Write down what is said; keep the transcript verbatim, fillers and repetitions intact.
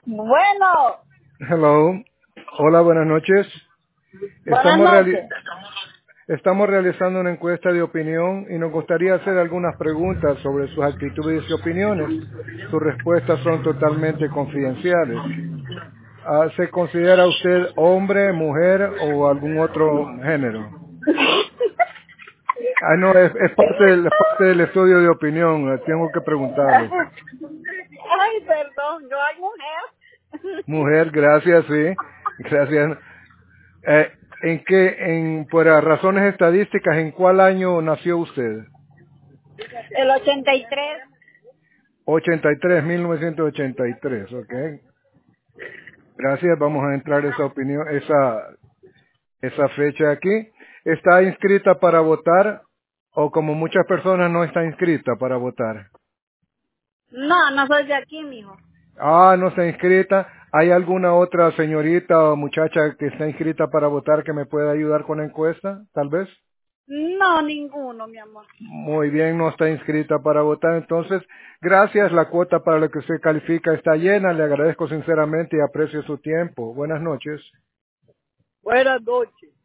Bueno, Hello. Hola, buenas noches. buenas Estamos, reali- noches. estamos realizando una encuesta de opinión y nos gustaría hacer algunas preguntas sobre sus actitudes y opiniones. Sus respuestas son totalmente confidenciales. Ah, ¿Se considera usted hombre, mujer o algún otro género? Ah, no, es, es parte, del, es parte del estudio de opinión. eh, Tengo que preguntarle. Ay, perdón, yo hay mujer. Mujer, gracias, sí. Gracias. Eh, ¿En qué, en, por razones estadísticas, en cuál año nació usted? El ochenta y tres. ochenta y tres, mil novecientos ochenta y tres, ok. Gracias, vamos a entrar esa opinión, esa, esa fecha aquí. ¿Está inscrita para votar o como muchas personas no está inscrita para votar? No, no soy de aquí, mijo. Ah, no está inscrita. ¿Hay alguna otra señorita o muchacha que está inscrita para votar que me pueda ayudar con la encuesta, tal vez? No, ninguno, mi amor. Muy bien, no está inscrita para votar. Entonces, gracias. La cuota para la que usted califica está llena. Le agradezco sinceramente y aprecio su tiempo. Buenas noches. Buenas noches.